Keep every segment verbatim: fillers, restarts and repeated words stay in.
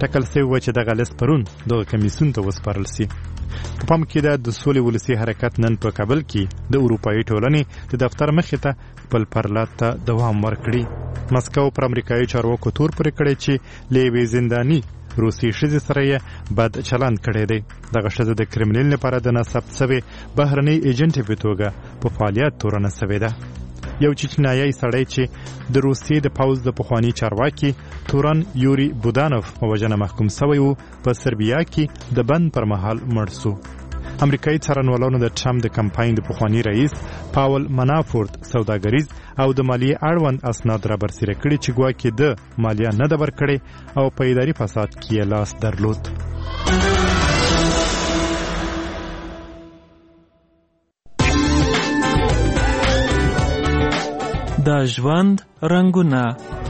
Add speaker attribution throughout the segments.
Speaker 1: ټاکل شوی و چې دغه لیست پرون دغه کمیسیون ته وسپارل سي. په پام کې ده د سولې ولسي حرکت نن په کابل کې د اروپایي ټولنې د دفتر مخې ته خپل پرلات ته دوام ورکړي. مسکو پر امریکایي چارواکو تور پرې کړی چې له یوې زنداني روسي ښځې سره یې بد چلند کړی دی. دغه ښځه د کرملین لپاره د نصب سوې بهرنۍ ایجنټې په توګه په فعالیت تورنه سوې ده. یو چچنایي سړی چې د روسیې د پوځ د پخواني چارواکي تورن یوري بودانوف په وژنه محکوم سوی و په سربیا کې د بند پر مهال مړ سو. امریکایي څارنوالانو د ټرمپ د کمپاین د پخواني رئیس پاول منافورت سوداګریز او د مالیې اړوند اسناد را برسېره کړي چې ګواکې د مالیه نه ده ورکړې او په اداري فساد کې یې لاس درلود.
Speaker 2: د ژوند رنګونه.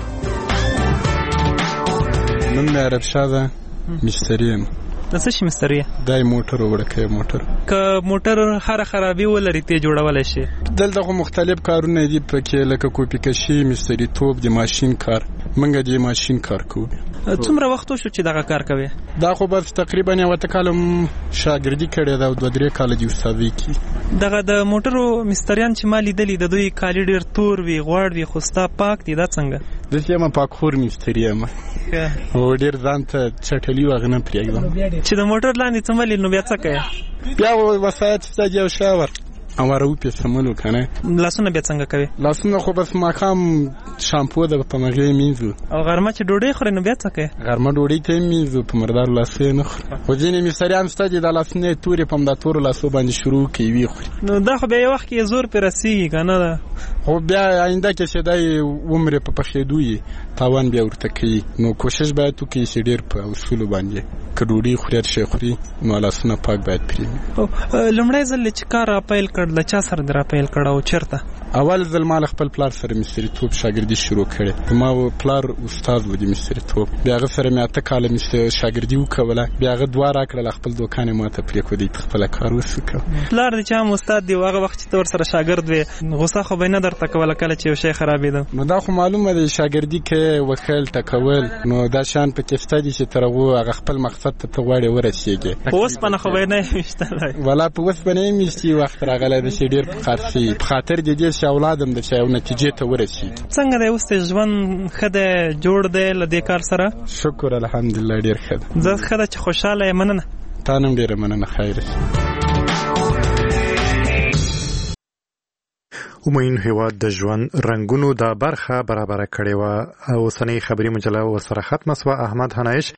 Speaker 3: نن مې عرب شاده مشتری یم.
Speaker 2: د څه شي مستری؟
Speaker 3: دای موټر وړکه موټر.
Speaker 2: که موټر هر خرابي ولري ته جوړولای شي.
Speaker 3: دلته مختلف کارونه دي پکې لکه کوپی کشي، مستری توپ، د ماشين کار. منګه د ماشين کار کوو.
Speaker 2: څومره وخت شو چې دغه کار کوي؟
Speaker 3: دا خو بس تقریبا یو تکالم شاګردي کړې دا دوه درې کال دی استادي کی.
Speaker 2: دغه د موټرو مستریان چې مالي دلی د دوی کالي ډیر تور وی غوړ وی خوستا پاک دي دا څنګه؟
Speaker 3: د سیمه پاک خور مستری یم. او ډیر ځان ته چټلی وغنه پریږدم.
Speaker 2: چې د موټر لاندې څملې نو بیا څه کوي؟
Speaker 3: بیا وسایت ستاسو یو شاور امره و پیسملو کنه.
Speaker 2: لاسونه بیا څنګه کوي؟
Speaker 3: لاسونه خو بس ماخام شامپو د په مغې مینځو.
Speaker 2: او غرمه چې ډوډۍ خوري نو بیا څه کوي؟
Speaker 3: غرمه ډوډۍ ته مینځو په مردار لاسه نه خوري. خو ځینې مستریان ستاسو د لاسونه تورې په مدا تور لاسو باندې شروع کوي خوري.
Speaker 2: نو دا خو بیا یو وخت کې زور پر رسیږي کنه دا.
Speaker 3: خو بیا آینده کې شدای عمر په پخېدوي تاوان بیا ورته کوي. نو کوشش باید وکړي چې ډیر په اصول باندې کډوډي خوري شي خوري نو لاسونه پاک باید پرې.
Speaker 2: او لمړی ځل چې کار اپیل کړ د چا سره در اپیل کړ او چرته؟
Speaker 3: اول ځل مال خپل پلار سره مستری توپ شاګردي شروع کړې. ما و پلار استاد و د مستری توپ. بیا غ سره مې اته کال مستری شاګردي وکوله. بیا غ دوه را کړل خپل دکان ماته پرې کو دي خپل کار وسوکه.
Speaker 2: پلار دې چې استاد دی هغه وخت ته ور سره شاګرد وي غوسه خو به نه درته کوله کله چې یو شی خرابېده.
Speaker 3: نو دا خو معلومه ده شاګردي کې وکیل تکول نو دا شان په کې ستدي چې ترغه هغه خپل مقصد ته غواړي ورسیږي.
Speaker 2: اوس پنه خو به نه مشته
Speaker 3: ولا په اوس باندې میشتي وخت راغله د شي ډیر خاصي په خاطر د دې چې اولادم د شي او نتیجې ته ورسیږي.
Speaker 2: څنګه دی اوس ته ژوند خده جوړ دی لدې کار سره؟
Speaker 3: شکر الحمدلله ډیر ښه.
Speaker 2: زه خده چې خوشاله یم. مننه.
Speaker 3: تانم ډیر مننه. خیر.
Speaker 1: ومین هیواد د ژوند رنگونو دا برخه برابر کړې و او سنې خبري مجله ورسره ختمه سوه. احمد هنایش